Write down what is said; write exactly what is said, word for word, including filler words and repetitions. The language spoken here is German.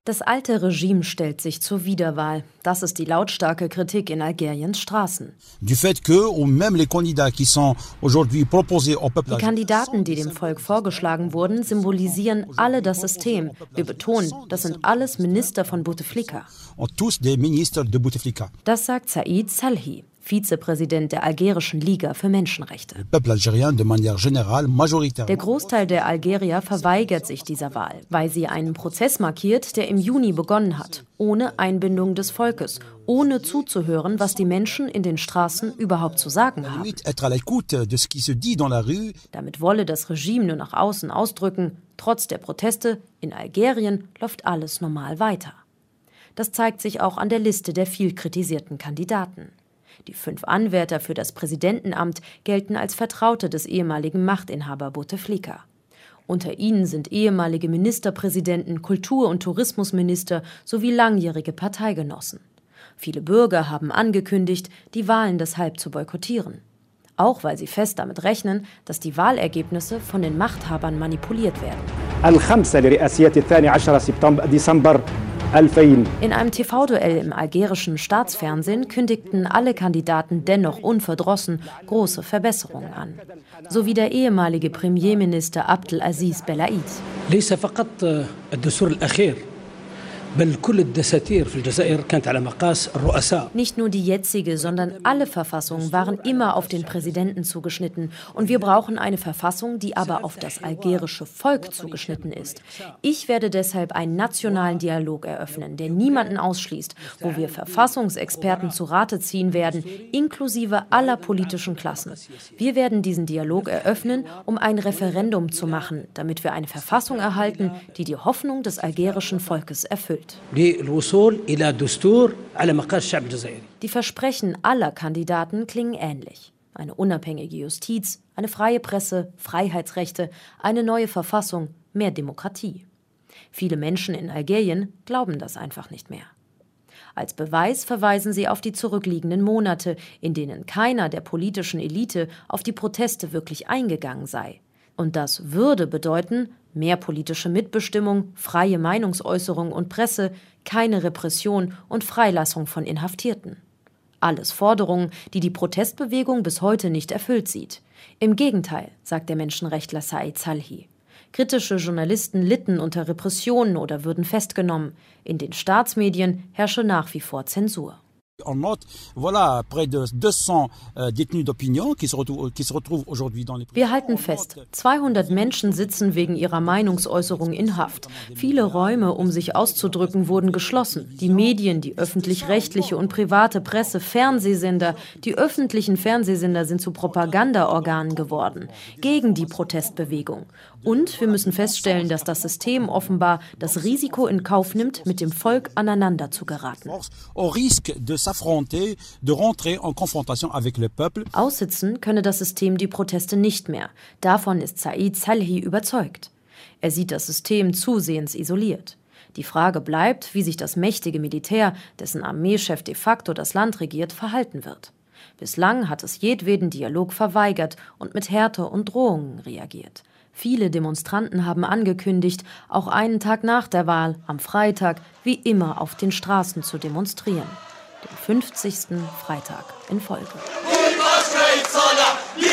Das alte Regime stellt sich zur Wiederwahl. Das ist die lautstarke Kritik in Algeriens Straßen. Die Kandidaten, die dem Volk vorgeschlagen wurden, symbolisieren alle das System. Wir betonen, das sind alles Minister von Bouteflika. Das sagt Saïd Salhi, Vizepräsident der Algerischen Liga für Menschenrechte. Der Großteil der Algerier verweigert sich dieser Wahl, weil sie einen Prozess markiert, der im Juni begonnen hat, ohne Einbindung des Volkes, ohne zuzuhören, was die Menschen in den Straßen überhaupt zu sagen haben. Damit wolle das Regime nur nach außen ausdrücken, trotz der Proteste in Algerien läuft alles normal weiter. Das zeigt sich auch an der Liste der viel kritisierten Kandidaten. Die fünf Anwärter für das Präsidentenamt gelten als Vertraute des ehemaligen Machtinhaber Bouteflika. Unter ihnen sind ehemalige Ministerpräsidenten, Kultur- und Tourismusminister sowie langjährige Parteigenossen. Viele Bürger haben angekündigt, die Wahlen deshalb zu boykottieren. Auch weil sie fest damit rechnen, dass die Wahlergebnisse von den Machthabern manipuliert werden. In einem T V-Duell im algerischen Staatsfernsehen kündigten alle Kandidaten dennoch unverdrossen große Verbesserungen an. So wie der ehemalige Premierminister Abdelaziz Belaid. Nicht nur die jetzige, sondern alle Verfassungen waren immer auf den Präsidenten zugeschnitten. Und wir brauchen eine Verfassung, die aber auf das algerische Volk zugeschnitten ist. Ich werde deshalb einen nationalen Dialog eröffnen, der niemanden ausschließt, wo wir Verfassungsexperten zu Rate ziehen werden, inklusive aller politischen Klassen. Wir werden diesen Dialog eröffnen, um ein Referendum zu machen, damit wir eine Verfassung erhalten, die die Hoffnung des algerischen Volkes erfüllt. Die Versprechen aller Kandidaten klingen ähnlich. Eine unabhängige Justiz, eine freie Presse, Freiheitsrechte, eine neue Verfassung, mehr Demokratie. Viele Menschen in Algerien glauben das einfach nicht mehr. Als Beweis verweisen sie auf die zurückliegenden Monate, in denen keiner der politischen Elite auf die Proteste wirklich eingegangen sei. Und das würde bedeuten, mehr politische Mitbestimmung, freie Meinungsäußerung und Presse, keine Repression und Freilassung von Inhaftierten. Alles Forderungen, die die Protestbewegung bis heute nicht erfüllt sieht. Im Gegenteil, sagt der Menschenrechtler Saïd Salhi. Kritische Journalisten litten unter Repressionen oder würden festgenommen. In den Staatsmedien herrsche nach wie vor Zensur. Wir halten fest, zweihundert Menschen sitzen wegen ihrer Meinungsäußerung in Haft. Viele Räume, um sich auszudrücken, wurden geschlossen. Die Medien, die öffentlich-rechtliche und private Presse, Fernsehsender, die öffentlichen Fernsehsender sind zu Propagandaorganen geworden, gegen die Protestbewegung. Und wir müssen feststellen, dass das System offenbar das Risiko in Kauf nimmt, mit dem Volk aneinander zu geraten. Aussitzen könne das System die Proteste nicht mehr. Davon ist Saïd Salhi überzeugt. Er sieht das System zusehends isoliert. Die Frage bleibt, wie sich das mächtige Militär, dessen Armeechef de facto das Land regiert, verhalten wird. Bislang hat es jedweden Dialog verweigert und mit Härte und Drohungen reagiert. Viele Demonstranten haben angekündigt, auch einen Tag nach der Wahl, am Freitag, wie immer auf den Straßen zu demonstrieren. Den fünfzigsten Freitag in Folge.